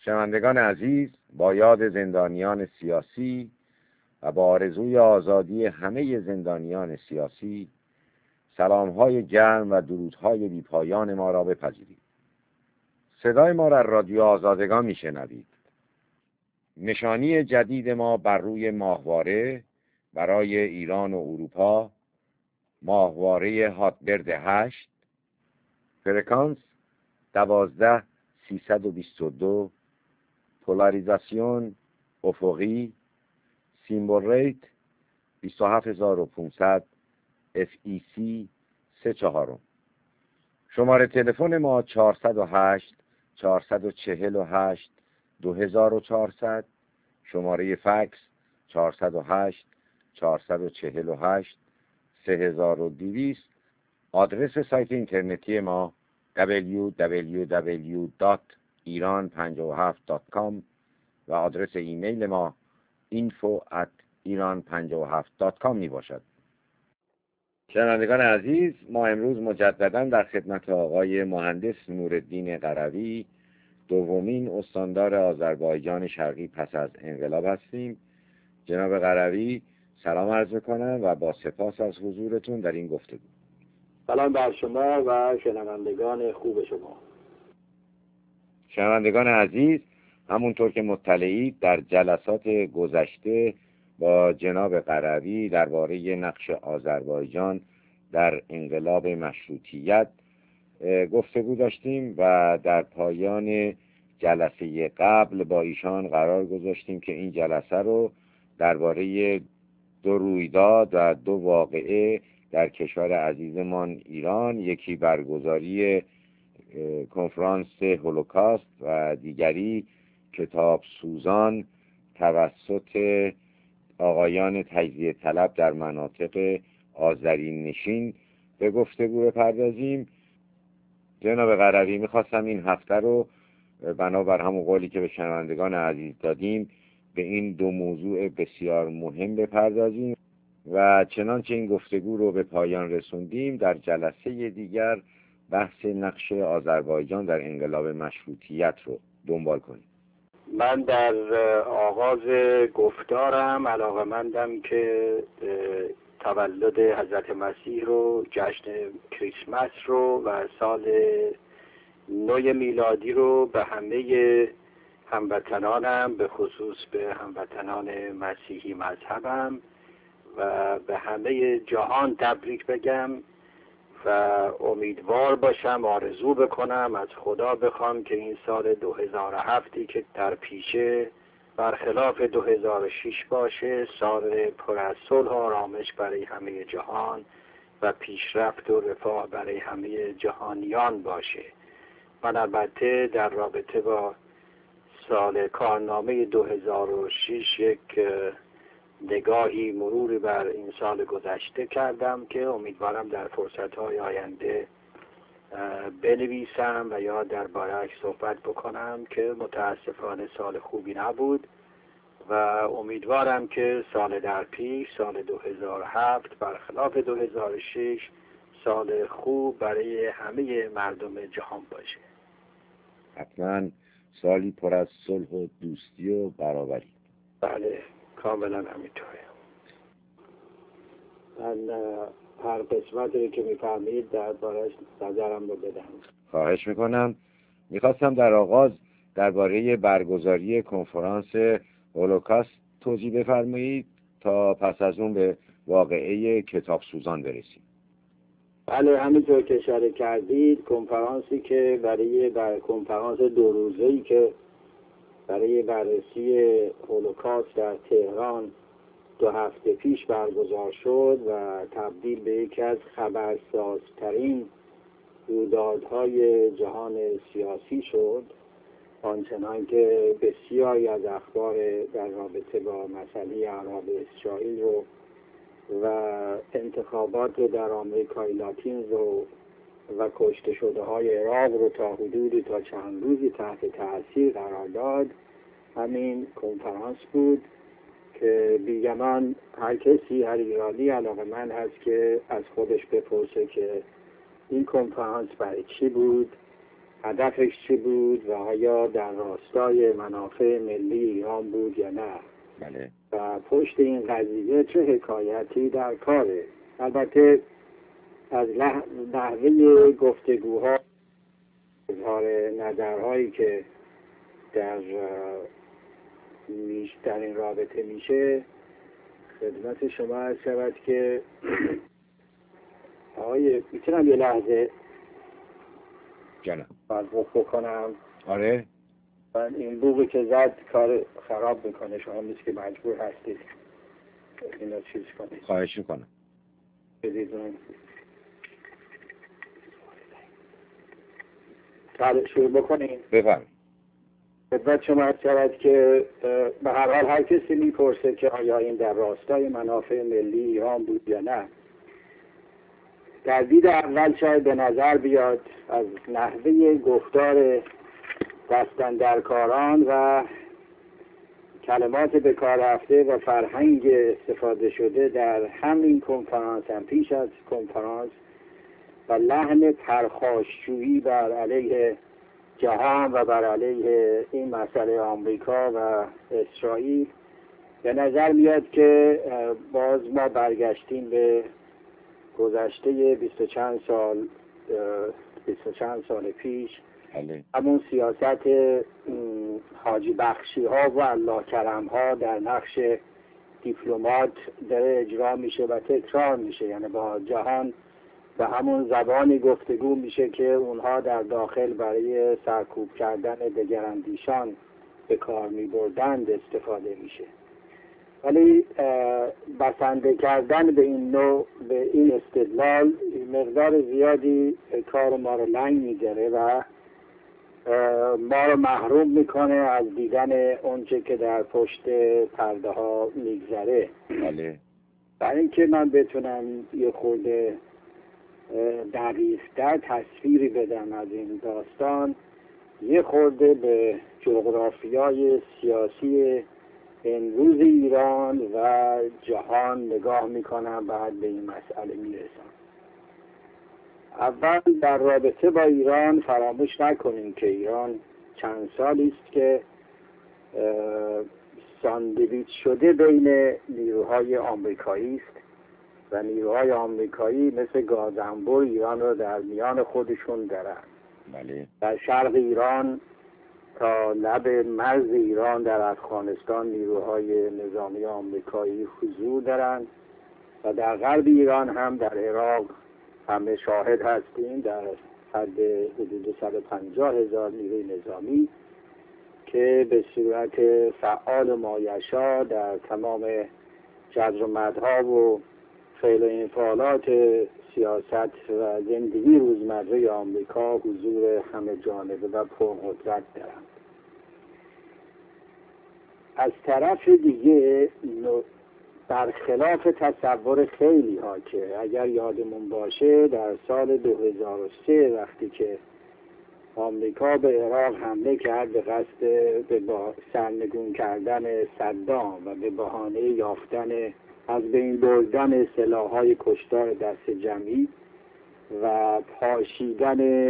شنوندگان عزیز، با یاد زندانیان سیاسی و با آرزوی آزادی همه زندانیان سیاسی، سلام‌های گرم و درودهای بی‌پایان ما را بپذیرید. صدای ما را رادیو آزادگان میشنوید. نشانی جدید ما بر روی ماهواره برای ایران و اروپا، ماهواره هاتبرد 8، فرکانس 12322، پولاریزاسیون افقی، سیمبل ریت 27500، FEC 34. شماره تلفن ما 408 448 2400، شماره فکس 408 448 3200. آدرس سایت اینترنتی ما www.iran57.com و آدرس ایمیل ما info@iran57.com می باشد. شنوندگان عزیز، ما امروز مجددا در خدمت آقای مهندس نورالدین قروی، دومین استاندار آذربایجان شرقی پس از انقلاب هستیم. جناب قروی، سلام عرض می‌کنم و با سپاس از حضورتون در این گفتگو. سلام بر شما و شنوندگان خوب شما. شنوندگان عزیز، همونطور که مطلعید، در جلسات گذشته با جناب قروی درباره نقش آذربایجان در انقلاب مشروطیت گفتگو داشتیم و در پایان جلسه قبل با ایشان قرار گذاشتیم که این جلسه رو درباره دو رویداد و دو واقعه در کشور عزیزمان ایران، یکی برگزاری کنفرانس هولوکاست و دیگری کتاب سوزان توسط آقایان تجزیه طلب در مناطق آذرین نشین به گفتگو بپردازیم. جناب قروی، میخواستم این هفته رو بنابر همون قولی که به شنوندگان عزیز دادیم به این دو موضوع بسیار مهم بپردازیم و چنانچه این گفتگو رو به پایان رسوندیم، در جلسه دیگر بحث نقش آذربایجان در انقلاب مشروطیت رو دنبال کنیم. من در آغاز گفتارم علاقه‌مندم که تولد حضرت مسیح رو، جشن کریسمس رو و سال نو میلادی رو به همه هموطنانم، به خصوص به هموطنان مسیحی مذهبم و به همه جهان تبریک بگم و امیدوار باشم، آرزو بکنم، از خدا بخوام که این سال 2007 که در پیشه برخلاف 2006 باشه، سال پر از صلح و آرامش برای همه جهان و پیشرفت و رفاه برای همه جهانیان باشه. من البته در رابطه با سال کارنامه 2006 یک نگاهی مروری بر این سال گذشته کردم که امیدوارم در فرصت‌های آینده بنویسم و یا درباره‌اش صحبت بکنم که متاسفانه سال خوبی نبود و امیدوارم که سال در پیش، سال 2007 برخلاف 2006 سال خوب برای همه مردم جهان باشه. حتما سالی پر از صلح و دوستی و برابری. بله، کاملا همینطوره. من هر قسمتی که میفرمایید درباره‌اش نظرم رو بدم. خواهش میکنم. میخواستم در آغاز درباره برگزاری کنفرانس هولوکاست توضیح بفرمایید تا پس از اون به واقعه کتاب سوزان برسیم. بله، همینطور که اشاره کردید، کنفرانسی که برای کنفرانس 2 روزه‌ای که برای بررسی هولوکاست در تهران 2 هفته پیش برگزار شد و تبدیل به یکی از خبرسازترین رویدادهای جهان سیاسی شد، آنچنان که بسیاری از اخبار در رابطه با مسئله عرب اسرائیل رو و انتخابات در آمریکای لاتین رو و کشته شده های عراق رو تا حدودی تا چند روزی تحت تاثیر قرار داد. همین کنفرانس بود که بیگمان هر کسی، هر ایرانی علاقه‌مند هست که از خودش بپرسه که این کنفرانس برای چی بود، هدفش چی بود و آیا در راستای منافع ملی ایران بود یا نه. بله. و پشت این قضیه چه حکایتی در کاره. البته از نحوه گفتگوها، اظهار نظرهایی که در این رابطه میشه، خدمت شما عرض شود که آقای میتونم یه لحظه جانم بوق بکنم؟ آره. من این بوقی که زد کار خراب میکنه، شما نیست که مجبور هستید اینو چیز کنید. خواهش میکنم. بله شروع بکنیم. بفرمایید. خدمت شما عرض شود که به هر حال هر کسی میپرسه که آیا این در راستای منافع ملی ایران بود یا نه. در دید اول شاید به نظر بیاد از نحوه گفتار دستاندرکاران و کلمات به کار رفته و فرهنگ استفاده شده در همین کنفرانس هم پیش از کنفرانس و لحن پرخاشجویی بر علیه جهان و بر علیه این مسئله آمریکا و اسرائیل، به نظر میاد که باز ما برگشتیم به گذشته 20 چند سال پیش. همون سیاست حاجی بخشی ها و الله کرم ها در نقش دیپلمات داره اجرا میشه و تکرار میشه، یعنی با جهان به همون زبانی گفتگو میشه که اونها در داخل برای سرکوب کردن دگراندیشان به کار میبردند استفاده میشه. ولی بسنده کردن به این نوع، به این استدلال، مقدار زیادی کار ما رو لنگ میگره و ما رو محروم میکنه از دیدن اونچه که در پشت پرده ها میگذره. برای اینکه من بتونم یه خورده دقیق‌تر تصویری بدم از این داستان، یه خورده به جغرافیای سیاسی امروز ایران و جهان نگاه میکنم، بعد به این مسئله میرسم. اول در رابطه با ایران فراموش نکنیم که ایران چند سالی است که ساندویچ شده بین نیروهای آمریکایی است و نیروهای آمریکایی مثل گازنبر ایران را در میان خودشون دارند. در شرق ایران تا لب مرز ایران در افغانستان نیروهای نظامی آمریکایی حضور دارند و در غرب ایران هم در عراق همه شاهد هستیم، در حد حدود 150,000 نیروی نظامی که به صورت فعال مایشا در تمام جزر و مدها و فعل و انفعالات سیاست و زندگی روزمره آمریکا حضور همه جانبه و پرقدرت دارند. از طرف دیگه برخلاف تصور خیلی ها که اگر یادمون باشه در سال 2003 وقتی که آمریکا به عراق حمله کرد به قصد به سرنگون کردن صدام و به بهانه یافتن از بین بردن سلاح‌های کشتار دست جمعی و پاشیدن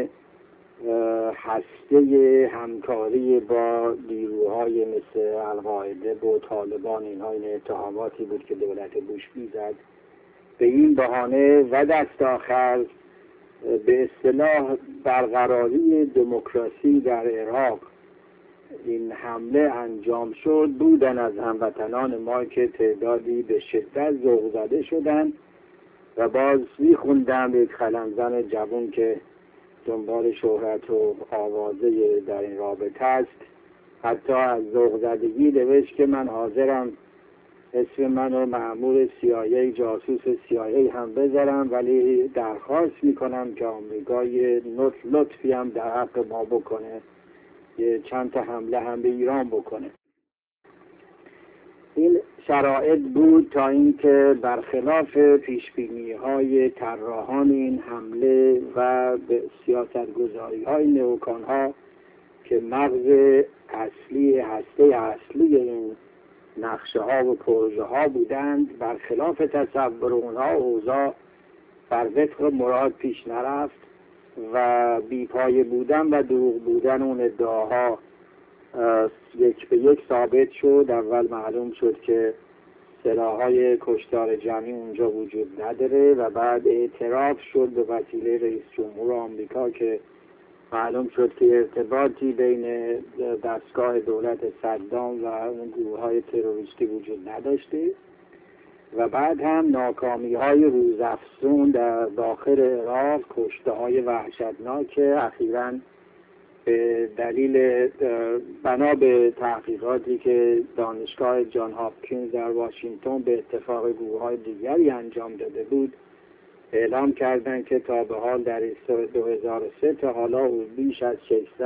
هسته همکاری با نیروهای مثل القاعده و طالبان، اینها این اتهاماتی بود که دولت بوش میزد، به این بهانه و دست آخر به اصطلاح برقراری دموکراسی در عراق این حمله انجام شد. بودن از هموطنان ما که تعدادی به شدت ذوق زده شدن و باز میخوندم یک خلنزن جوان که دنبال شهرت و آوازه در این رابطه است، حتی از ذوق زدگی نوشت که من حاضرم اسم منو مأمور CIA، جاسوس CIA هم بذارم، ولی درخواست میکنم که آمریکا یه لطفی هم در حق ما بکنه، یه چند تا حمله هم به ایران بکنه. این شرایط بود تا اینکه برخلاف پیشبینی‌های طراحان این حمله و به سیاستگذاری‌های نئوکان‌ها که مغز اصلی هسته اصلی این نقشه ها و پروژه ها بودند، برخلاف تصور اونها اوضاع بر وفق مراد پیش نرفت و بیپایه بودن و دروغ بودن اون ادعاها یک به یک ثابت شد. اول معلوم شد که سلاح‌های کشتار جمعی اونجا وجود نداره و بعد اعتراف شد به وسیله رئیس جمهور آمریکا که معلوم شد که ارتباطی بین دستگاه دولت صدام و اون گروه‌های تروریستی وجود نداشته و بعد هم ناکامی‌های روزافزون در داخل عراق، کشته‌های وحشتناک اخیراً به دلیل بنا به تحقیقاتی که دانشگاه جان هاپکینز در واشنگتن به اتفاق گروه‌های دیگری انجام داده بود اعلام کردند که تا به حال در 2003 تا حالا بیش از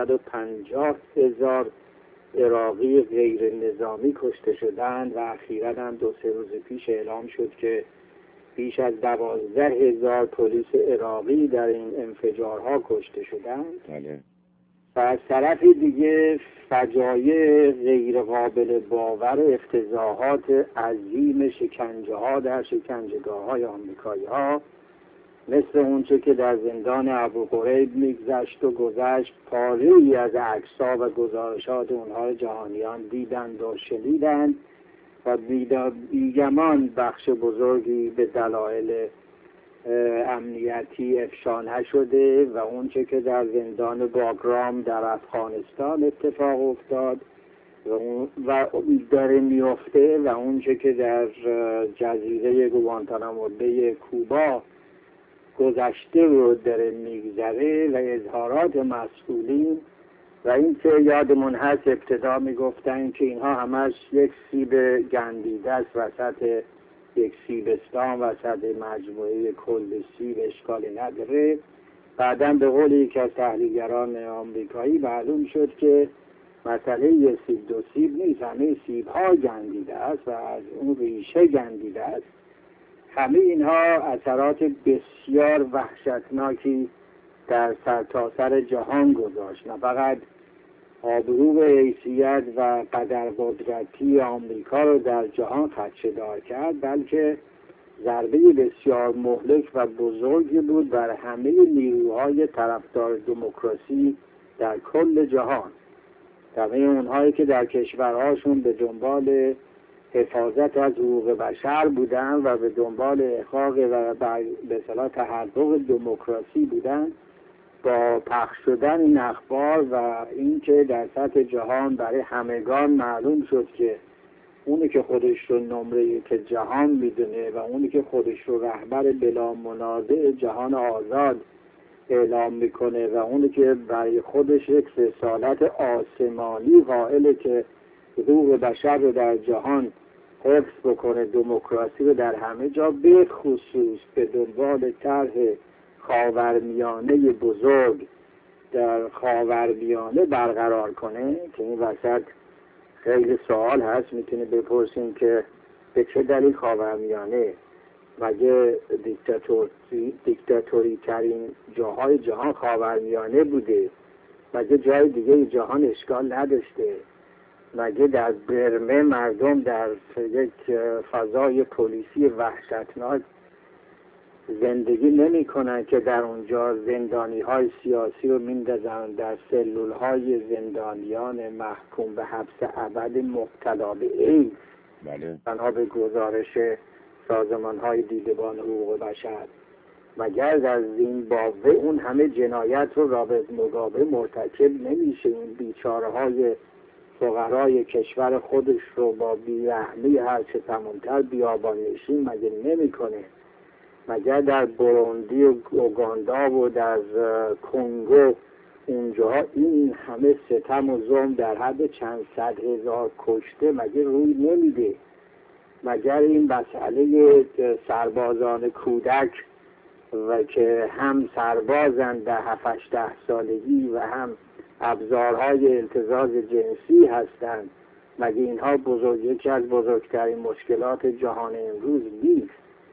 650,000 عراقی غیر نظامی کشته شدند و اخیراً هم 2-3 روز پیش اعلام شد که بیش از 12,000 پلیس عراقی در این انفجارها کشته شدند. و از طرف دیگه فجایع غیر قابل باور، افتضاحات عظیم شکنجه ها در شکنجهگاه های آمریکایی ها مثل اونچه که در زندان ابو غریب میگذشت و گذشت، پاره‌ای از عکس‌ها و گزارشات اونها جهانیان دیدند و شنیدند و بیگمان بخش بزرگی به دلایل امنیتی افشا نشده و اونچه که در زندان باگرام در افغانستان اتفاق افتاد و داره میفته و اونچه که در جزیره گوانتانامو بی کوبا گذشته رو داره میگذره و اظهارات مسئولین و این که یادمون هست ابتدا میگفتن که اینها همش یک سیب گندیده است وسط یک سیبستان، وسط مجموعه کل سیب اشکالی نداره. بعداً به قول یکی از تحلیلگران آمریکایی معلوم شد که مسئله یک سیب دو سیب نیست، همه سیب ها گندیده است و از اون ریشه گندیده است. همه اینها اثرات بسیار وحشتناکی در سرتاسر جهان گذاشت، نه فقط آبرو و حیثیت و قدر قدرتی آمریکا رو در جهان خدشه‌دار کرد، بلکه ضربه بسیار مهلک و بزرگی بود بر همه نیروهای طرفدار دموکراسی در کل جهان. همه اونهایی که در کشورهاشون به دنبال حفاظت از حقوق بشر بودن و به دنبال احقاق و به اصطلاح تحقق دموکراسی بودن، با پخش شدن این اخبار و اینکه در سطح جهان برای همگان معلوم شد که اونی که خودش رو نمره که جهان میدونه و اونی که خودش رو رهبر بلا منازع جهان آزاد اعلام میکنه و اونی که برای خودش یک رسالت آسمانی قائله که حقوق بشر رو در جهان حفظ بکنه، دموکراسی رو در همه جا به خصوص به دنبال طرح خاورمیانه بزرگ در خاورمیانه برقرار کنه، که این وسط خیلی سوال هست میتونه بپرسیم که به چه دلیل خاورمیانه؟ مگه دیکتاتوری ترین جاهای جهان خاورمیانه بوده؟ مگه جای دیگه جهان اشکال نداشته؟ مگه در برمه مردم در یک فضای پلیسی وحشتناک زندگی نمی کنن که در اونجا زندانی های سیاسی رو میندازن در سلول های زندانیان محکوم به حبس ابد مبتلا به ایدز بنا به گزارش سازمان های دیدبان حقوق بشر؟ مگر در زیمبابوه اون همه جنایت رو رابرت موگابه مرتکب نمیشه؟ این بیچاره های فقرای کشور خودش رو با بیرحمی هرچه تمامتر بیابان نشین مگه نمیکنه؟ مگر در بروندی و اوگاندا و در کنگو اونجا این همه ستم و ظلم در حد چند صد هزار کشته مگه روی نمیده؟ مگر این مسئله سربازان کودک و که هم سربازن در 7-8 سالگی و هم ابزارهای التزاز جنسی هستند، مگه اینها یکی از بزرگترین مشکلات جهان امروز نیست؟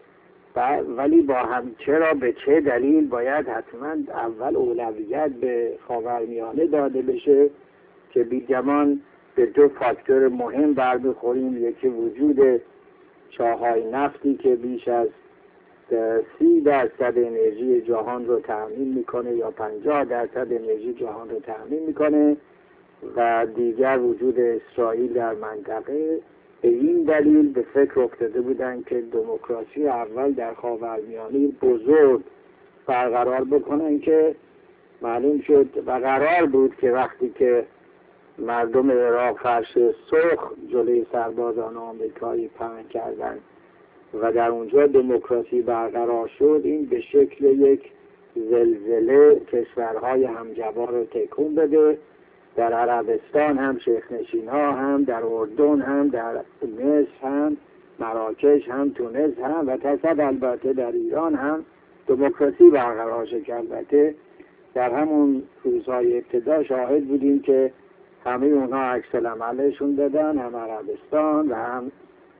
ولی با هم چرا به چه دلیل باید حتما اول اولویت به خاورمیانه داده بشه که بیگمان به 2 فاکتور مهم برمیخوریم؟ یکی وجود چاهای نفتی که بیش از 30% انرژی جهان رو تأمین میکنه یا 50% انرژی جهان رو تأمین میکنه و دیگر وجود اسرائیل در منطقه. به این دلیل به فکر افتاده بودن که دموکراسی اول در خاورمیانه بزرگ برقرار بکنن که معلوم شد و قرار بود که وقتی که مردم عراق فرش سرخ جلوی سربازان آمریکایی پهن کردند و در اونجا دموکراسی برقرار شد، این به شکل یک زلزله کشورهای همجوار رو تکون بده. در عربستان هم شیخ‌نشین ها هم، در اردن هم، در مصر هم، مراکش هم، تونس هم و تصد البته در ایران هم دموکراسی برقرار شد. البته در همون روزهای ابتدا شاهد بودیم که همه اونها عکس العملشون دادن، هم عربستان و هم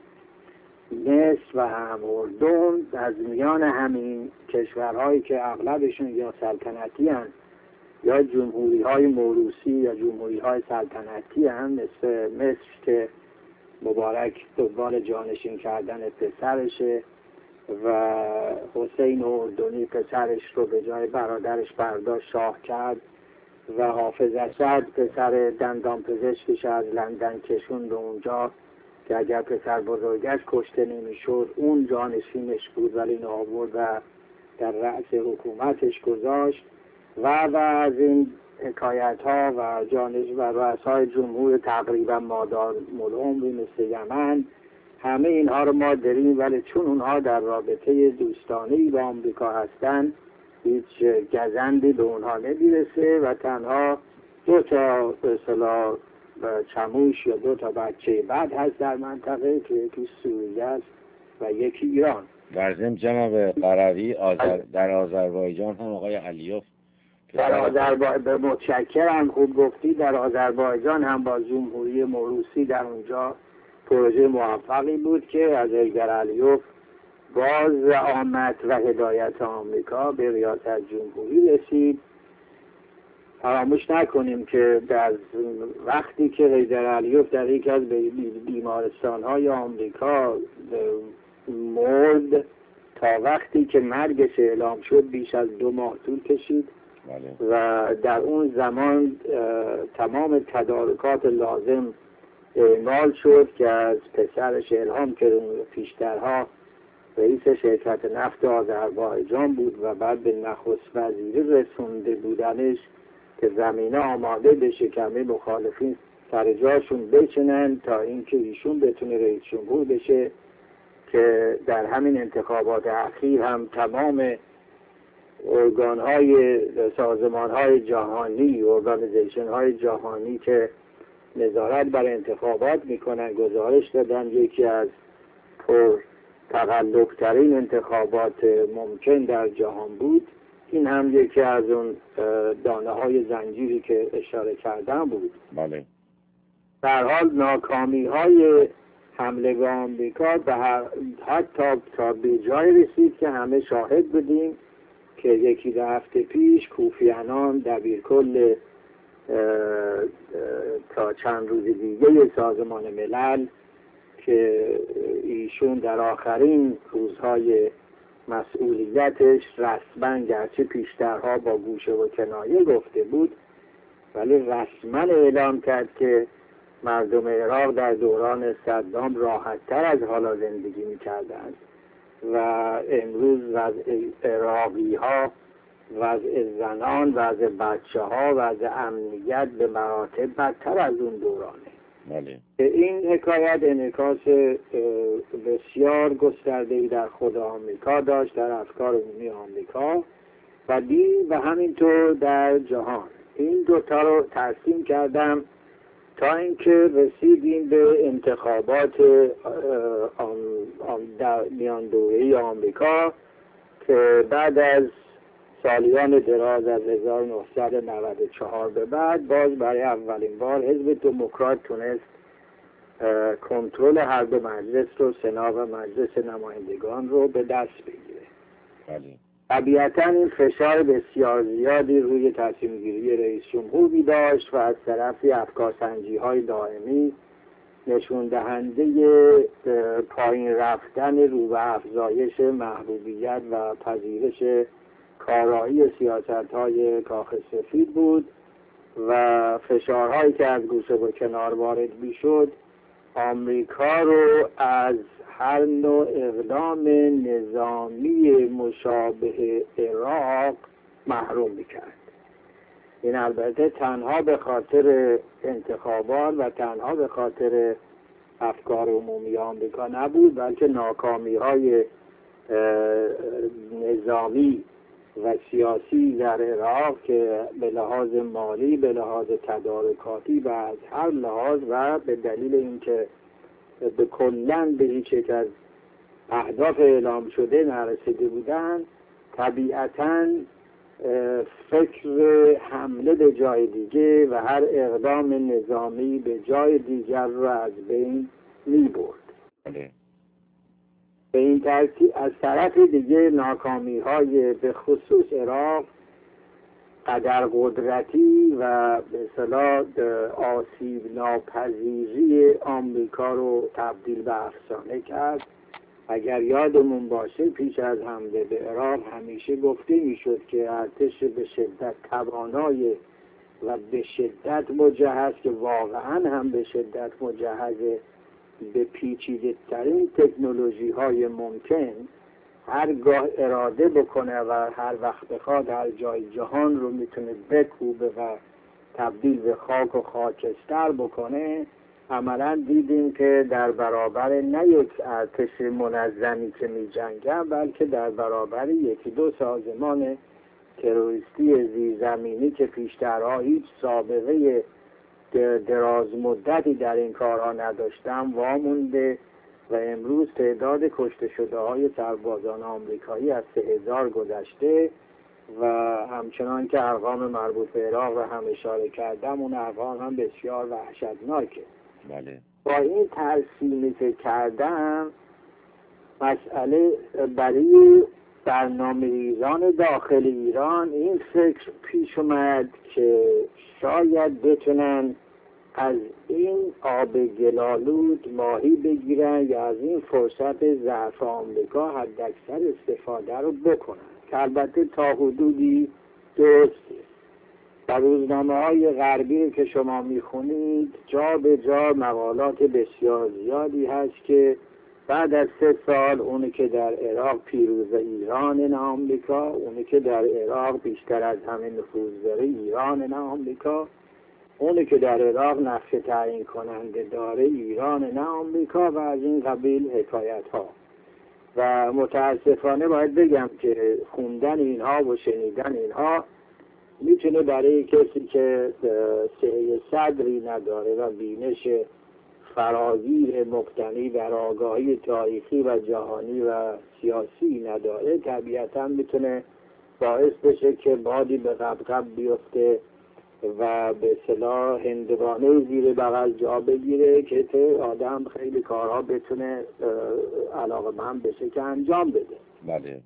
مصر و هم اردن. از میان همین کشورهایی که اغلبشون یا سلطنتی هستند یا جمهوری های موروثی یا جمهوری های سلطنتی هم، مثل مصر که مبارک دنبال جانشین کردن پسرشه و حسین اردنی پسرش رو به جای برادرش برداشت شاه کرد و حافظ اسد پسر دندان پزشکش از لندن کشوند اونجا که اگر پسر بزرگش کشته نمیشد اون جانشینش بود، ولی اینو آورد و در رأس حکومتش گذاشت و از این حکایت ها و جانش و رؤسای جمهور تقریبا مادار العمری مثل یمن، همه اینها رو ما داریم، ولی چون اونها در رابطه دوستانه‌ای با آمریکا هستن هیچ گزندی به اونها نمیرسه و تنها دو تا به اصطلاح چموش یا دو تا بچه بد هست در منطقه که یکی سوریه است و یکی ایران. در ضمن جناب قروی در آذربایجان هم آقای علیوف در آذربایجان متشکرم، خوب گفتی، در آذربایجان هم با جمهوری موروثی در اونجا پروژه موفقی بود که از ایگر علیوف باز آمد و هدایت آمریکا به ریاست جمهوری رسید. فراموش نکنیم که در وقتی که حیدر علیوف در یک از بیمارستان‌های آمریکا مرد تا وقتی که مرگش اعلام شد بیش از 2 ماه طول کشید و در اون زمان تمام تدارکات لازم اعمال شد که از پسرش الهام که پیشترها رئیس شرکت نفت آذربایجان بود و بعد به نخست وزیری رسونده بودنش که زمینه آماده بشه که همه مخالفین سر جاشون بچنن تا اینکه ایشون بتونه رئیس جمهور بشه، که در همین انتخابات اخیر هم تمام ارگان‌های سازمان‌های جهانی، ارگانیزیشن‌های جهانی که نظارت بر انتخابات میکنن گزارش دادن یکی از تقلب‌ترین انتخابات ممکن در جهان بود. این هم یکی از اون دانه‌های زنجیری که اشاره کردم بود. بله. در حال ناکامی‌های حمله به آمریکا حتی تا به جای رسید که همه شاهد بودیم که یکی دو هفته پیش کوفی عنان دبیرکل تا چند روز دیگه سازمان ملل که ایشون در آخرین روزهای مسئولیتش رسما گرچه پیشترها با گوشه و کنایه گفته بود ولی رسما اعلام کرد که مردم عراق در دوران صدام راحت‌تر از حالا زندگی می‌کردند و امروز وضع عراقی‌ها، وضع زنان، وضع بچه‌ها، وضع امنیت به مراتب بدتر از اون دورانه. بله. این حکایت انعکاس بسیار گسترده‌ای در خود آمریکا داشت، در افکار عمومی آمریکا و همینطور در جهان. این دوتا رو ترسیم کردم تا اینکه رسیدیم به انتخابات میان دوره‌ای آمریکا که بعد از سالیان دراز از 1994 به بعد باز برای اولین بار حزب دموکرات تونست کنترل هر دو مجلس رو، سنا و مجلس نمایندگان رو به دست بگیره. طبیعتاً این فشار بسیار زیادی روی تصمیم گیری رئیس جمهوری داشت و از طرفی افکارسنجی های دائمی نشون دهنده پایین رفتن رو به افزایش محبوبیت و پذیرش کارایی سیاست‌های کاخ سفید بود و فشارهایی که از گوشه و کنار وارد می‌شد آمریکا رو از هر نوع اقدام نظامی مشابه عراق محروم می‌کرد. این البته تنها به خاطر انتخابات و تنها به خاطر افکار عمومی آمریکا نبود، بلکه ناکامی‌های نظامی و سیاسی در عراق که به لحاظ مالی، به لحاظ تدارکاتی و از هر لحاظ و به دلیل اینکه به کلاً به هیچ یک از اهداف اعلام شده نرسیده بودند، طبیعتاً فکر حمله به جای دیگه و هر اقدام نظامی به جای دیگر رو از بین می برد. به این ترتیب از طرف دیگه ناکامی های به خصوص عراق قدر قدرتی و به اصطلاح آسیب ناپذیری آمریکا رو تبدیل به افسانه کرد. اگر یادمون باشه پیش از حمله به عراق همیشه گفته میشد که ارتش به شدت توانای و به شدت مجهز که واقعا هم به شدت مجهز به پیچیده ترین تکنولوژی های ممکن هرگاه اراده بکنه و هر وقت بخواد هر جای جهان رو میتونه بکوبه و تبدیل به خاک و خاکستر بکنه. عملا دیدیم که در برابر نه یک ارتش منظمی که می جنگن، بلکه در برابر یکی دو سازمان تروریستی زیرزمینی که پیشترها هیچ سابقه دراز مدتی در این کارها نداشتن وامونده و امروز تعداد کشته شده های سربازان آمریکایی از 3000 گذشته و همچنان که ارقام مربوط به عراق رو هم اشاره کردم اون ارقام هم بسیار وحشتناکه. بله. با این ترسیمی که کردم مسئله برای برنامه ریزان داخل ایران این فکر پیش اومد که شاید بتونن از این آب گلالود ماهی بگیرن یا از این فرصت ضعف آمریکا حداکثر استفاده رو بکنن که البته تا حدودی درسته. در روزنامه‌های غربی که شما میخونید جا به جا مقالات بسیار زیادی هست که بعد از 3 سال اونی که در عراق پیروز ایران نه آمریکا، اونی که در عراق بیشتر از همه نفوذ داره ایران نه آمریکا، اونی که در عراق نقش تعیین کننده داره ایران نه آمریکا و از این قبیل حکایت ها. و متاسفانه باید بگم که خوندن اینها و شنیدن اینها میتونه برای کسی که سعی صدری نداره و بینش فراگیر مبتنی در آگاهی تاریخی و جهانی و سیاسی نداره طبیعتا میتونه باعث بشه که بادی به قبقب بیفته و به اصطلاح هندوانه زیر بغل جا بگیره که آدم خیلی کارها بتونه علاقه‌مند بشه که انجام بده. بله.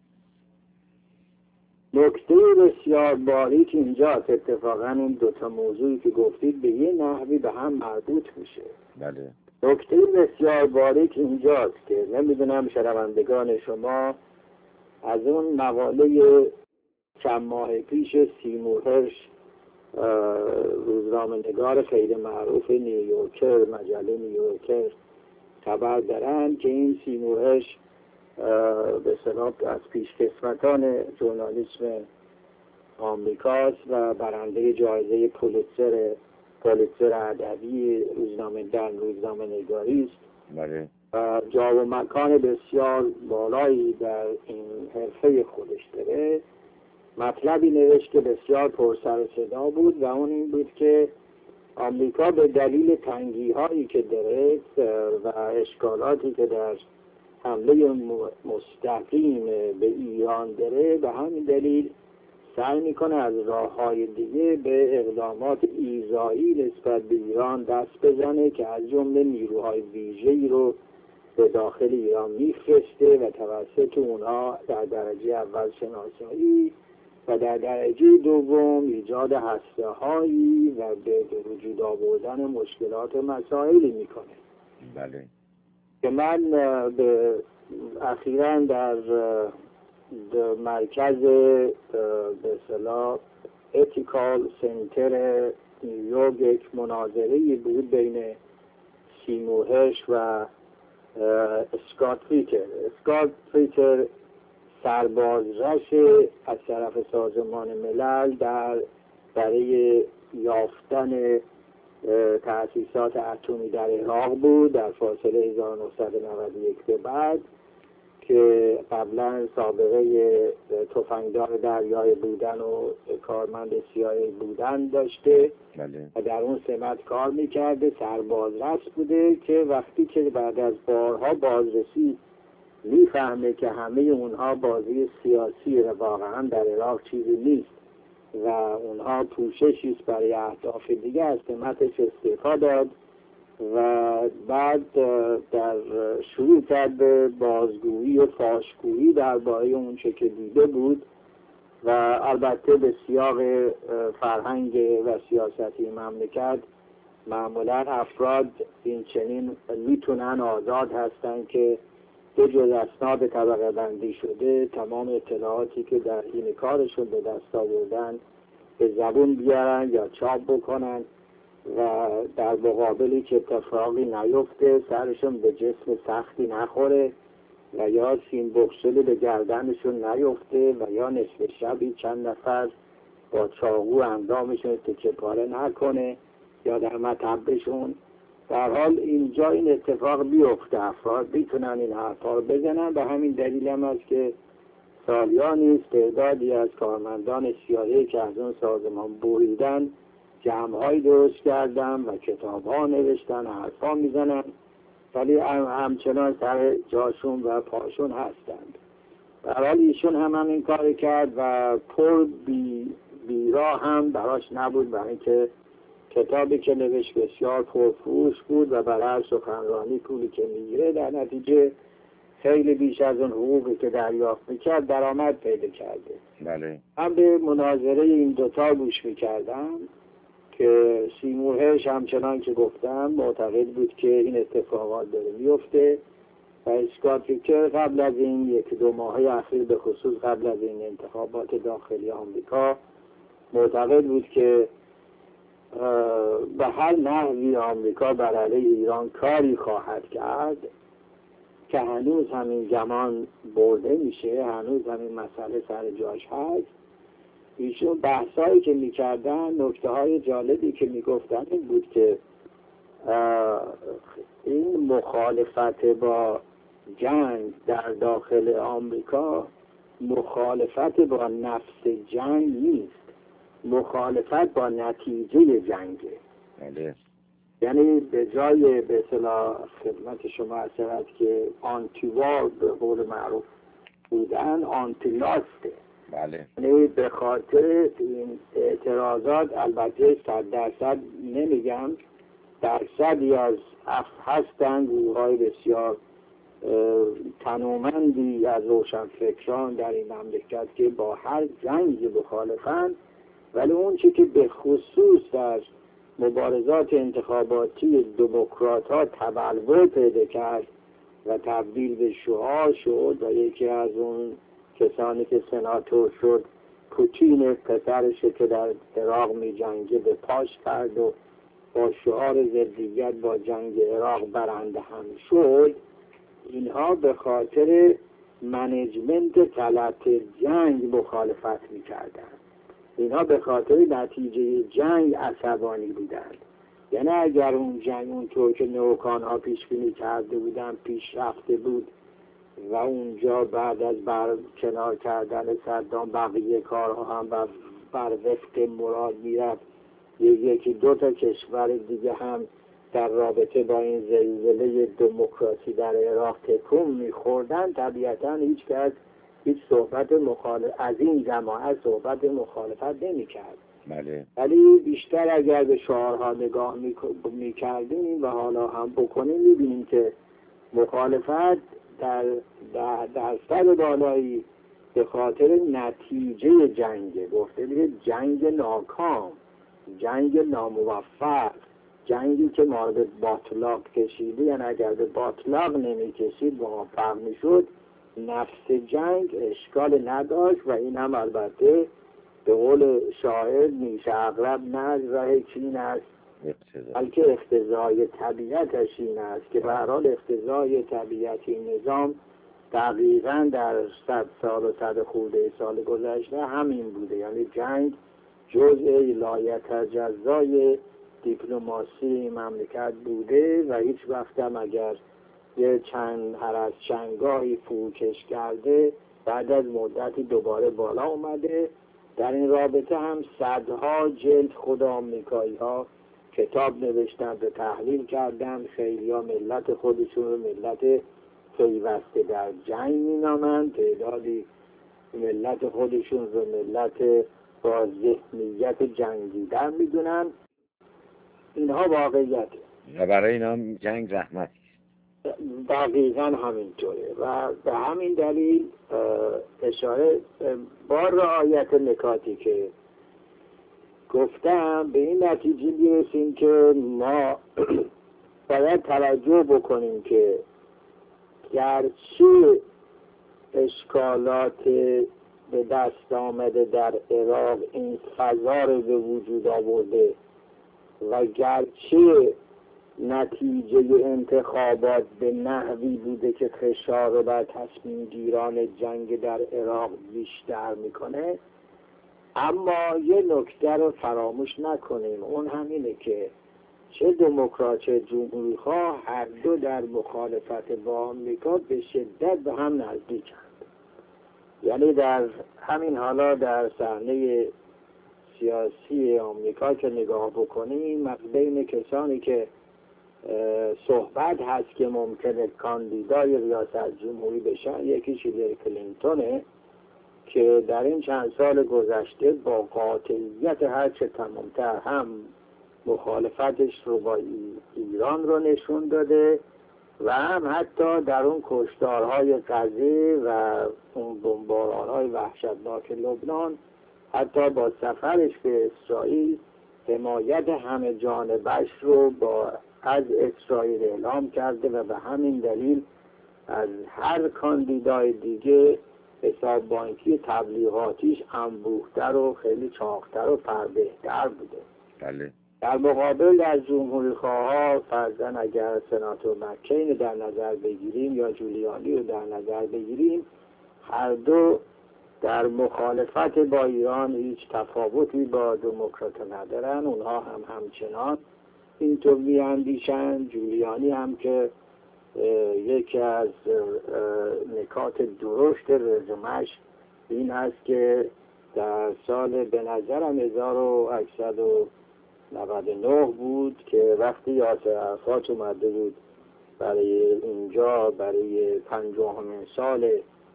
نکته بسیار باریک اینجاست، اتفاقا این دوتا موضوعی که گفتید به یه نحوی به هم مربوط میشه. بله. نکته بسیار باریک اینجاست که نمیدونم شنوندگان شما از اون مقاله چند ماه پیش سیمور هرش روزنامه‌نگار خیلی معروف نیویورکر، مجله نیویورکر خبر دارن که این سیمور هرش به اصطلاح از پیشکسوتان ژورنالیسم آمریکاست و برنده جایزه پولیتزر ادبی روزنامه نگاری است. بله. و جا و مکان بسیار بالایی در این حرفه خودش داره. مطلبی نوشت که بسیار پرسر و صدا بود و اون این بود که آمریکا به دلیل تنگی هایی که داره و اشکالاتی که در حمله مستقیم به ایران داره به همین دلیل سعی میکنه از راههای دیگه به اقدامات ایذایی نسبت به ایران دست بزنه که از جمله نیروهای ویژه‌ای رو به داخل ایران میفرسته و توسط اونها در درجه اول شناسایی و در درجه دوم ایجاد هسته‌هایی و به وجود آوردن مشکلات و مسائلی میکنه. بله. که من به اخیراً در مرکز به اصطلاح اتیکال سنتر نیویورک یک مناظره‌ای بود بین سیمور هرش و اسکات فریتر سربازرش از طرف سازمان ملل برای یافتن تأسیسات اتمی در عراق بود در فاصله 1991 به بعد، که قبلا سابقه تفنگدار دریای بودن و کارمند CIA بودن داشته و در اون سمت کار میکرده. سربازرس بوده که وقتی که بعد از بارها بازرسی میفهمه که همه اونها بازی سیاسی واقعا در عراق چیزی نیست و اونها پوششی است برای اهداف دیگه، از سمتش استعفا داد و بعد در شروع کرد به بازگویی و فاشگویی درباره اون چه که دیده بود و البته به سیاق فرهنگ و سیاستی مملکت معمولا افراد این چنین میتونن آزاد هستن که به جز اسناد طبقه بندی شده تمام اطلاعاتی که در این کارشون به دست آوردن به زبون بیارن یا چاپ بکنن و در مقابلی که اتفاقی نیفته، سرشون به جسم سختی نخوره و یا سیم بخشلی به گردنشون نیفته و یا نصف شبی چند نفر با چاقو اندامشون تکه پاره نکنه یا در مطبشون. در حال اینجا این اتفاق بیفته، افراد بیتونن این حرفا رو بزنن. به همین دلیل هم است که سالیانی است تعدادی از کارمندان CIA که از اون سازمان بریدن جمع‌هایی درست کردن و کتاب‌ها نوشتن، حرفا میزنن، ولی همچنان سر جاشون و پاشون هستند. در حال ایشون هم این کار کرد و پر بیراه هم براش نبود، برای اینکه کتابی که نوشت بسیار پرفروش بود و برای سخنرانی پولی که میگیره در نتیجه خیلی بیش از اون حقوقی که دریافت میکرد درآمد پیدا کرده. بله. هم به مناظره این دوتا گوش میکردم که سیمور هرش همچنان که گفتم معتقد بود که این اتفاقات داره میفته و اسکات فریتر قبل از این 1-2 ماه اخیر به خصوص قبل از این انتخابات داخلی آمریکا معتقد بود که به هر نحوی آمریکا بر علیه ایران کاری خواهد کرد که هنوز همین زمان برده میشه، هنوز همین مسئله سر جاش هست. ایشون بحثایی که میکردن، نکته های جالبی که میگفتن این بود که این مخالفت با جنگ در داخل آمریکا مخالفت با نفس جنگ نیست، مخالفت با نتیجه جنگه. بله. یعنی به جای به اصطلاح خدمت شما اثرت که آنتی وار به قول معروف بودن، آنتی لاسته. بله. یعنی به خاطر این اعتراضات، البته 100% نمیگم، درصدی از هستند گروه‌های بسیار تنومندی از روشنفکران در این مملکت که با هر جنگی مخالفن، ولی اون چی که به خصوص در مبارزات انتخاباتی دموکرات‌ها تبلور پیدا کرد و تبدیل به شعار شد و یکی از اون کسانی که سناتور شد پوتین پسرش که در عراق می جنگه به پاش کرد و با شعار ضدیت با جنگ عراق برنده هم شد. اینها به خاطر منیجمنت غلط جنگ مخالفت می کردن، اینها به خاطر نتیجه جنگ عصبانی بودند. یعنی اگر اون جنگ اونطور که نوکانها پیش بینی کرده بودن پیش رفته بود و اونجا بعد از برکنار کردن صدام بقیه کارها هم بر وفق مراد میرفت، یکی 2 تا کشور دیگه هم در رابطه با این زلزله دموکراسی در عراق تکون میخوردن، طبیعتا هیچ صحبت مخالفت از این جماعت صحبت مخالفت نمی کرد. بله. ولی بیشتر اگر به شعارها نگاه میکردیم و حالا هم بکنیم میبینیم که مخالفت در سر بالایی به خاطر نتیجه جنگ، گفته دیگه جنگ ناکام، جنگ ناموفق، جنگی که ما به باطلاق کشیده، یعنی اگر به باطلاق نمی کشید موفق می شد، نفس جنگ اشکال نداشت و این هم البته به قول شاعر میشه اغلب نه از راه چین است بلکه اقتضای طبیعتش این است که به هر حال اقتضای طبیعت این نظام دقیقاً در 100 سال و 100 خورده سال گذشته همین بوده، یعنی جنگ جزء لایتجزای دیپلماسی مملکت بوده و هیچ وقت هم اگر یه هر از چندگاهی فروکش کرده بعد از مدتی دوباره بالا اومده. در این رابطه هم صدها جلد خود آمریکایی ها کتاب نوشتن و تحلیل کردن. خیلی ها ملت خودشون رو ملت پیوسته در جنگ مینامند، تعدادی ملت خودشون رو ملت با ذهنیت جنگیدن میدونن. اینها واقعیت و برای اینا جنگ رحمت دقیقا همینطوره و به همین دلیل اشاره با رعایت نکاتی که گفتم به این نتیجه میرسیم که ما باید توجه بکنیم که گرچه اشکالات به دست آمده در عراق این فضا رو به وجود آورده و گرچه نتیجه انتخابات به نحوی بوده که فشار رو بر تصمیم گیران جنگ در عراق بیشتر میکنه، اما یه نکته رو فراموش نکنیم، اون همینه که چه دموکرات چه جمهوری خواه هر دو در مخالفت با آمریکا به شدت به هم نزدیکند. یعنی در همین حالا در صحنه سیاسی آمریکا که نگاه بکنیم بین کسانی که صحبت هست که ممکنه کاندیدای ریاست جمهوری بشن، یکیش هیلاری کلینتونه که در این چند سال گذشته با قاطعیت هرچه تمامتر هم مخالفتش رو با ایران رو نشون داده و هم حتی در اون کشتارهای غزه و اون بمبارانهای وحشتناک لبنان حتی با سفرش به اسرائیل حمایت همه جانبش رو از اسرائیل اعلام کرده و به همین دلیل از هر کاندیدای دیگه حساب بانکی تبلیغاتیش انبوهتر و خیلی چاقتر و فربهتر بوده. بله. در مقابل در جمهوری خواها فرضاً اگر سناتور مکین در نظر بگیریم یا جولیانی رو در نظر بگیریم، هر دو در مخالفت با ایران هیچ تفاوتی با دموکرات ندارن. اونها هم همچنان اینطور میاندیشن. جولیانی هم که یکی از نکات درشت رزومش این است که در سال به نظرم 1899 بود که وقتی یاسر عرفات اومده بود برای اینجا برای 50مین سال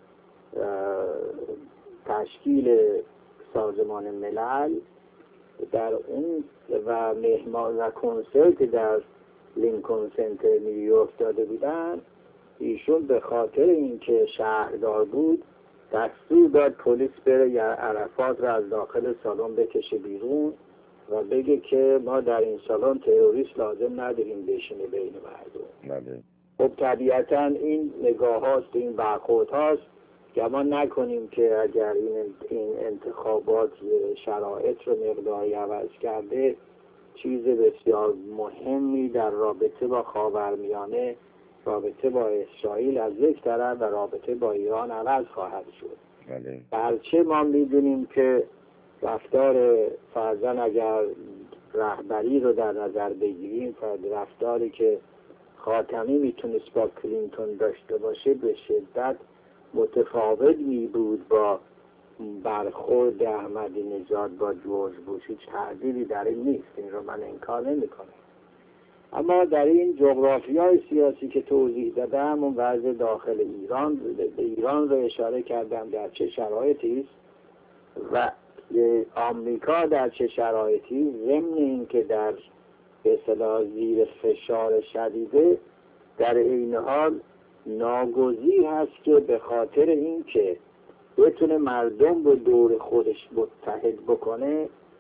تشکیل سازمان ملل در اون و مهمان و کنسرت در لینکن سنتر نیویورک داده بودن، ایشون به خاطر اینکه شهردار بود دستور داد پلیس بره یا عرفات را از داخل سالن بکشه بیرون و بگه که ما در این سالن تروریست لازم نداریم بشینه بین مردم. خب طبیعتا این نگاه هاست، این برخورد هاست. گمان نکنیم که اگر این انتخابات شرایط رو مقداری عوض کرده چیز بسیار مهمی در رابطه با خاورمیانه، رابطه با اسرائیل از یک طرف و رابطه با ایران عوض خواهد شد. هرچه ما میدونیم که رفتار فرضاً اگر رهبری رو در نظر بگیریم، رفتاری که خاتمی میتونست با کلینتون داشته باشه به شدت متفاوت می بود با برخورد احمدی نژاد با جورج بوش. هیچ تردیدی در این نیست، این رو من انکار نمی کنم. اما در این جغرافیای سیاسی که توضیح دادم اون وضع داخل ایران، به ایران رو اشاره کردم در چه شرایطی است و آمریکا در چه شرایطی، ضمن این که در به اصطلاح زیر فشار شدیده، در این حال ناگزیر هست که به خاطر این که بتونه مردم رو دور خودش متحد بکنه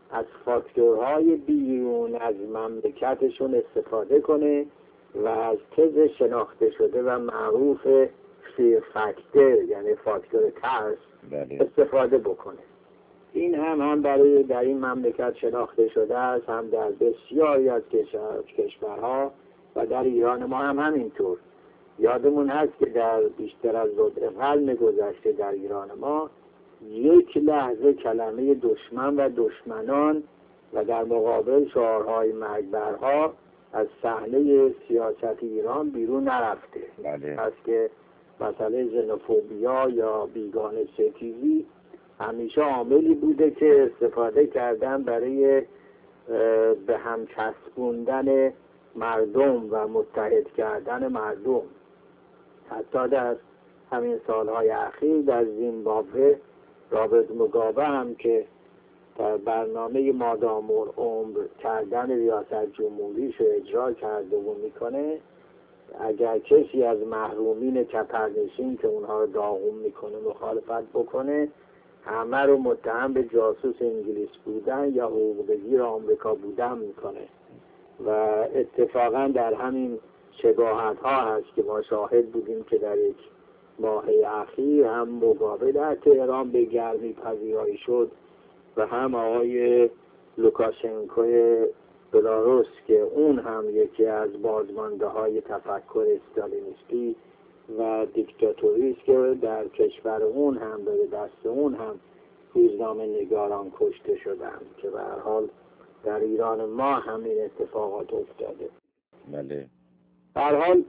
از فاکتورهای بیرون از مملکتشون استفاده کنه و از تز شناخته شده و معروف فیر فاکتور، یعنی فاکتور ترس، استفاده بکنه. این هم برای در این مملکت شناخته شده است، هم در بسیاری از کشورها و در ایران ما هم همینطور. یادمون هست که در بیشتر از ربع قرن گذشته در ایران ما یک لحظه کلمه دشمن و دشمنان و در مقابل شعارهای مرگبرها از صحنه سیاست ایران بیرون نرفته. پس که مسئله ژنوفوبیا یا بیگانه ستیزی همیشه عاملی بوده که استفاده کردن برای به هم چسبوندن مردم و متحد کردن مردم. حتی در همین سالهای اخیر در زیمبابوه رابرت موگابه هم که در برنامه مادام العمر کردن ریاست جمهوریش رو اجرا کرده و میکنه، اگر کسی از محرومین چپرنشین که اونها رو داغون میکنه مخالفت بکنه، همه رو متهم به جاسوس انگلیس بودن یا حقوق بگیر آمریکا بودن میکنه. و اتفاقا در همین شباهت ها هست که ما شاهد بودیم که در یک ماه اخیر هم موگابه در تهران به گرمی پذیرایی شد و هم آقای لوکاشنکوی بلاروس که اون هم یکی از بازمانده های تفکر استالینیستی و دیکتاتوری است که در کشور اون هم به دست اون هم روزنامه نگاران کشته شدند، که به هر حال در ایران ما همین اتفاقات افتاده. بله. به هر حال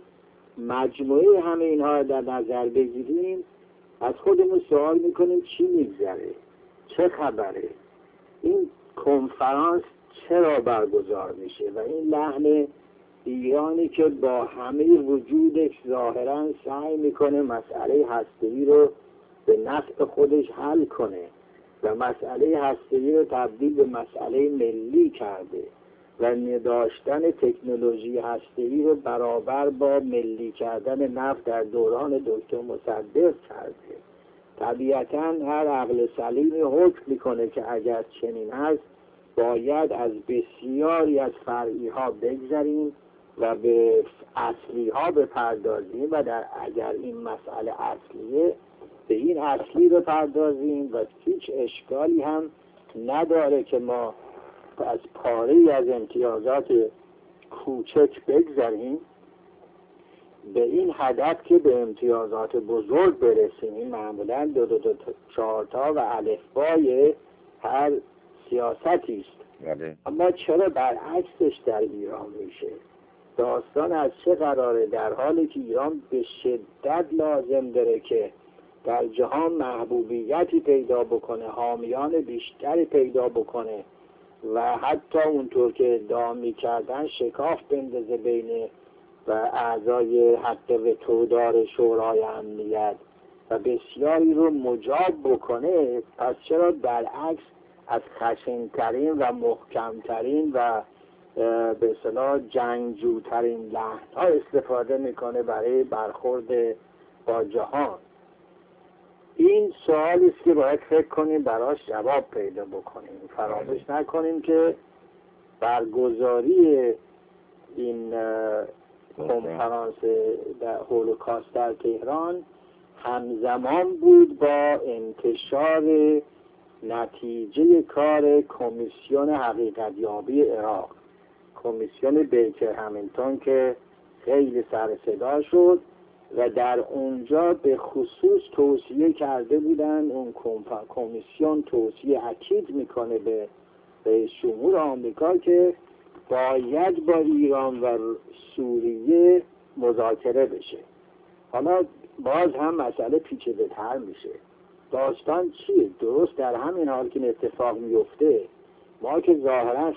مجموعه همه اینها در نظر بگیریم، از خودمون سوال میکنیم چی میگذره، چه خبره، این کنفرانس چرا برگزار میشه و این لحن ایرانی که با همه وجودش ظاهرا سعی میکنه مسئله هسته‌ای رو به نفع خودش حل کنه و مسئله هسته‌ای رو تبدیل به مسئله ملی کرده و نداشتن تکنولوژی هسته‌ای رو برابر با ملی کردن نفت در دوران دکتر مصدق کرده. طبیعتاً هر عقل سلیمی حکم میکنه که اگر چنین هست باید از بسیاری از فرعی ها بگذریم و به اصلی ها بپردازیم و اگر این مسئله اصلیه به این اصلی بپردازیم و هیچ اشکالی هم نداره که ما از پاره از امتیازات کوچک بگذریم به این هدف که به امتیازات بزرگ برسیم. معمولا 2 4 تا و الفبای هر سیاستی است. اما چرا برعکسش در ایران میشه؟ داستان از چه قراره در حالی که ایران به شدت لازم داره که در جهان محبوبیتی پیدا بکنه، حامیان بیشتری پیدا بکنه و حتی اونطور که ادعا میکردن شکاف بندازه بین و اعضای حق وتودار شورای امنیت و بسیاری رو مجاب بکنه، پس چرا برعکس از خشن‌ترین و محکمترین و به اصطلاح جنگجوترین لحن‌ها استفاده میکنه برای برخورد با جهان؟ این سوالی است که باید فکر کنیم براش جواب پیدا بکنیم. فراموش نکنیم که برگزاری این کنفرانس در هولوکاست در تهران همزمان بود با انتشار نتیجه کار کمیسیون حقیقتیابی عراق، کمیسیون بیکر همینتون که خیلی سر صدا شد و در اونجا به خصوص توصیه کرده بودن، اون کمیسیون توصیه اکید میکنه به رئیس جمهور آمریکا که باید با ایران و سوریه مذاکره بشه. حالا باز هم مسئله پیچیده تر میشه. داستان چیه؟ درست در همین حال که این اتفاق میفته، ما که ظاهرا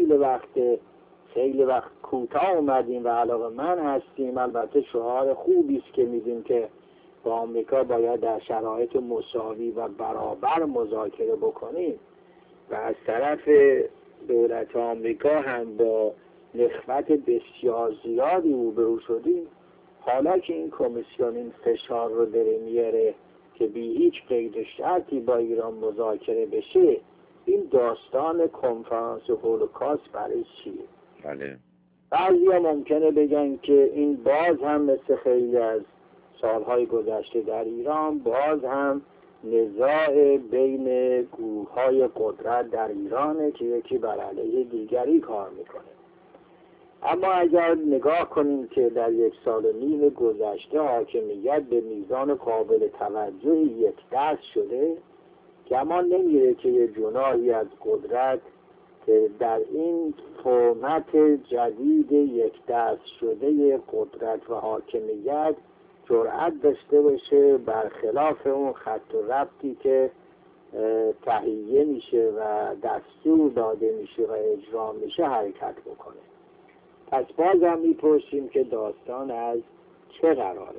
خیلی وقت کوتاه اومدیم و علاقه‌مند هستیم، البته شعار خوبی است که میدیم که با آمریکا باید در شرایط مساوی و برابر مذاکره بکنیم و از طرف دولت آمریکا هم با نخوت بسیار زیادی روبرو شدیم. حالا که این کمیسیون این فشار رو داره میاره که بی هیچ قید و شرطی با ایران مذاکره بشه این داستان کنفرانس هولوکاست برای چیه؟ بله. بعضی ها ممکنه بگن که این باز هم مثل خیلی از سالهای گذشته در ایران باز هم نزاع بین گروه‌های قدرت در ایرانه که یکی بر علیه دیگری کار میکنه. اما اگر نگاه کنیم که در 1.5 سال گذشته حاکمیت به میزان قابل توجهی یک دست شده، گمان نمیره که یه جناحی از قدرت که در این فرمت جدید یک دست شده قدرت و حاکمیت جرأت داشته باشه برخلاف اون خط و ربطی که تهیه میشه و دستور داده میشه و اجرا میشه حرکت بکنه. پس بازم میپرسیم که داستان از چه قراره؟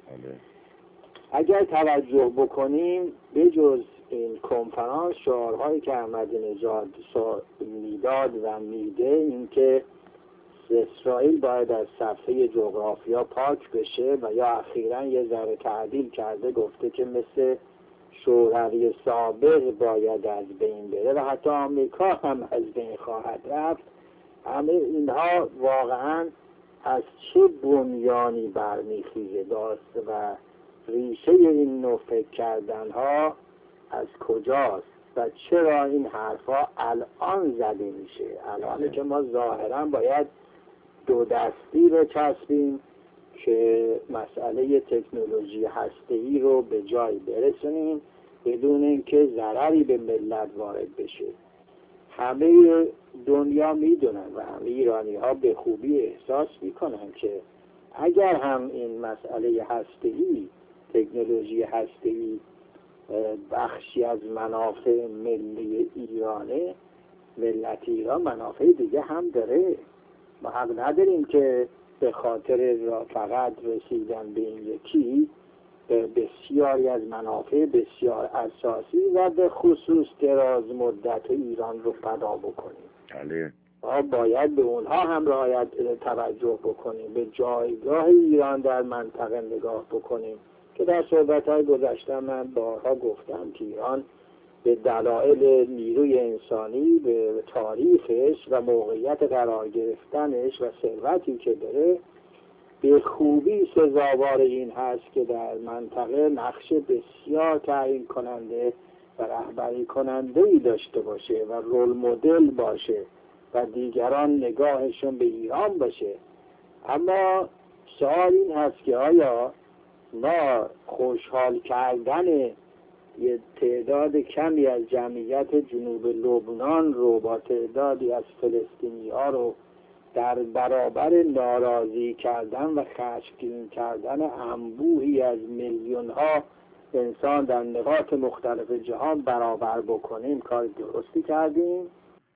اگر توجه بکنیم به جز این کنفرانس شعارهایی که احمدی‌نژاد میداد و میده این که اسرائیل باید از صفحه جغرافیا پاک بشه و یا اخیراً یه ذره تعدیل کرده گفته که مثل شوروی سابق باید از بین بره و حتی آمریکا هم از بین خواهد رفت. همه اینها واقعاً از چه بنیانی برمیخیزه داشت و ریشه این نوع فکر کردن ها از کجاست و چرا این حرفا الان زده میشه؟ الان که ما ظاهرا باید دو دستی رو چسبیم که مسئله تکنولوژی هسته‌ای رو به جای برسونیم بدون اینکه ضرری به ملت وارد بشه. همه دنیا میدونن و همه ایرانی ها به خوبی احساس میکنن که اگر هم این مسئله هسته‌ای تکنولوژی هسته‌ای بخشی از منافع ملی ایرانه، ملت ایران منافع دیگه هم داره. ما حق نداریم که به خاطر فقط رسیدن به این یکی بسیاری از منافع بسیار اساسی و به خصوص دراز مدت ایران رو فدا بکنیم. بله. ما باید به اونها هم رعایت توجه بکنیم، به جایگاه ایران در منطقه نگاه بکنیم که در صحبت‌های گذشته من بارها گفتم که ایران به دلایل نیروی انسانی، به تاریخش و موقعیت قرار گرفتنش و ثروتی که داره به خوبی سزاوار این هست که در منطقه نقش بسیار تعیین کننده و رهبری کننده‌ای داشته باشه و رول مدل باشه و دیگران نگاهشون به ایران باشه. اما سوال این هست که آیا ما خوشحال کردن یه تعداد کمی از جمعیت جنوب لبنان رو با تعدادی از فلسطینی ها رو در برابر ناراضی کردن و خشمگین کردن انبوهی از میلیون ها انسان در نقاط مختلف جهان برابر بکنیم کار درستی کردیم؟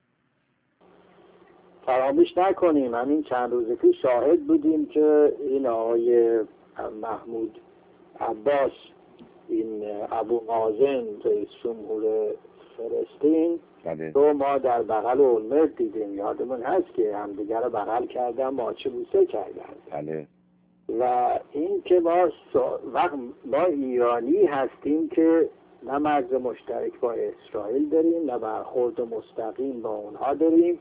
فراموش نکنیم همین چند روز پیش شاهد بودیم که این آقای محمود عباس، این ابو مازن رئیس جمهور فلسطین رو ما در بغل اولمرت دیدیم. یادمون هست که همدیگر رو بغل کردن، ماچه بوسه کردن. بله. و این که ما ایرانی هستیم که نه مرز مشترک با اسرائیل داریم، نه برخورد مستقیم با اونها داریم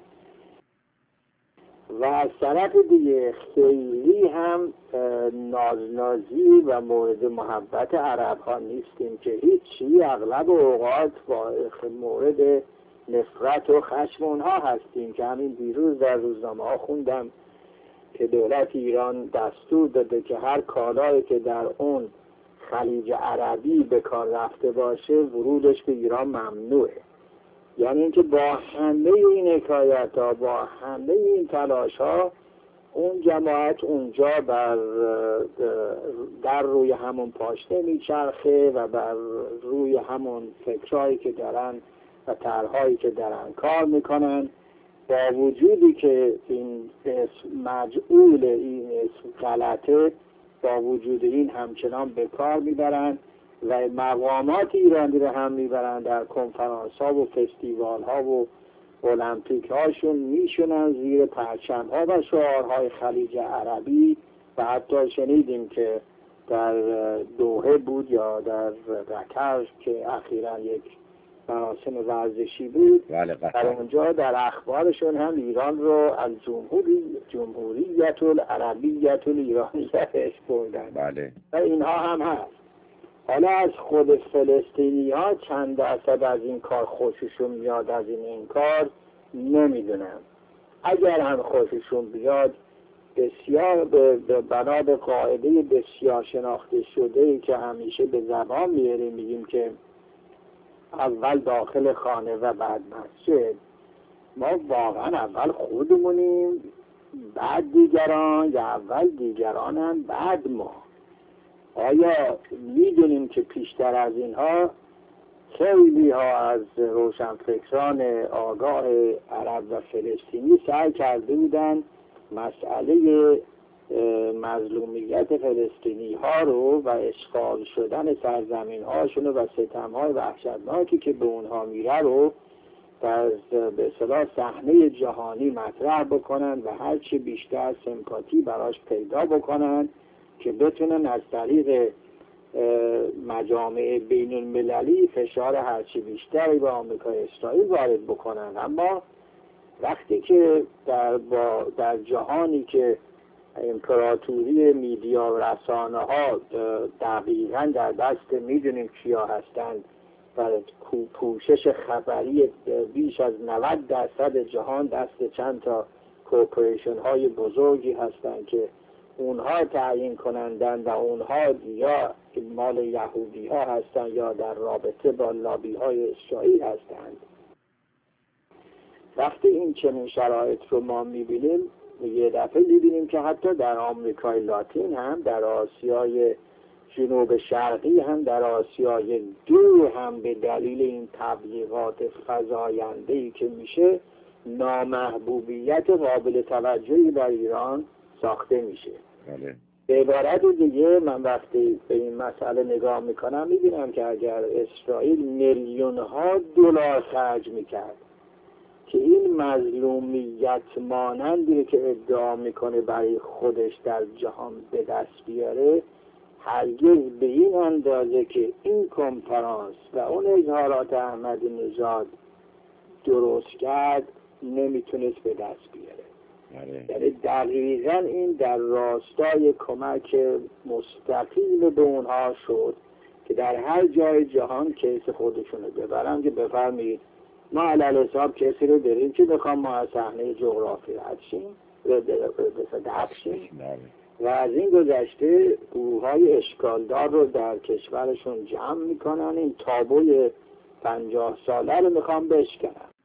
و از طرف دیگه خیلی هم نازنازی و مورد محبت عرب ها نیستیم که هیچی، اغلب اوقات با مورد نفرت و خشم اونها هستیم که همین دیروز در روزنامه ها خوندم که دولت ایران دستور داده که هر کالایی که در اون خلیج عربی به کار رفته باشه ورودش به ایران ممنوعه. یعنی اینکه با همه این حکایت ها، با همه این تلاش ها، اون جماعت اونجا در روی همون پاشنه میچرخه و بر روی همون فکرهایی که دارن و طرحهایی که دارن کار میکنن، با وجودی که این اسم مجعول، این اسم غلطه، با وجود این همچنان به کار میبرن و مقامات ایرانی رو هم میبرن در کنفرانس ها و فستیوال ها و المپیک هاشون میشونن زیر پرچم ها و شعارهای خلیج عربی و حتی شنیدیم که در دوحه بود یا در قطر که اخیراً یک مراسم ورزشی بود. بله در اونجا در اخبارشون هم ایران رو از جمهوریت العربیت الایرانیه بردن. بله. و اینها هم هست. حالا از خود فلسطینی ها چند درصد از این کار خوششون میاد از این کار نمیدونم. اگر هم خوششون بیاد بسیار بنا به قاعده بسیار شناخته شده ای که همیشه به زبان میاریم، میگیم که اول داخل خانه و بعد مسجد. ما واقعا اول خودمونیم بعد دیگران، یا اول دیگرانن بعد ما؟ آیا میدونیم که پیشتر از اینها خیلی ها از روشنفکران آگاه عرب و فلسطینی سعی کرده بودن مسئله مظلومیت فلسطینی ها رو و اشغال شدن سرزمین هاشون و ستم های وحشتناکی که به اونها میره رو در به اصطلاح صحنه جهانی مطرح بکنن و هرچی بیشتر سمپاتی براش پیدا بکنن که بتونن از طریق مجامع بین المللی فشار هرچی بیشتری به آمریکای اسرائیل وارد بکنن. اما وقتی که در جهانی که امپراتوری میدیا و رسانه ها دقیقاً در دست میدونیم کیا هستند و پوشش خبری بیش از 90% جهان دست چند تا کورپوریشن های بزرگی هستند که اونها تعیین کنندن و اونها یا مال یهودی ها هستند یا در رابطه با لابی های اسرائیل هستند. وقتی این چنین شرایط رو ما میبینیم، یه دفعه میبینیم که حتی در آمریکای لاتین هم، در آسیای جنوب شرقی هم، در آسیای دور هم به دلیل این تبلیغات فزاینده‌ای که میشه نامحبوبیت قابل توجهی در ایران ساخته میشه. بله. به عبارت دیگه من وقتی به این مسئله نگاه میکنم میبینم که اگر اسرائیل میلیون ها دلار خرج میکرد که این مظلومیت مانندی که ادعا میکنه برای خودش در جهان به دست بیاره، هرگز به این اندازه که این کنفرانس و اون اظهارات احمدی نژاد درست کرد نمیتونست به دست بیاره. یعنی دقیقاً این در راستای کمک مستقیم به اونها شد که در هر جای جهان کیس خودشونو ببرن که بفرمایید ما علل حساب کسی رو داریم که بخوام ما از صحنه جغرافی رد شیم و از این گذشته گروه‌های اشکالدار رو در کشورشون جمع میکنن، این تابوی 50 ساله رو میخوام بشکنن.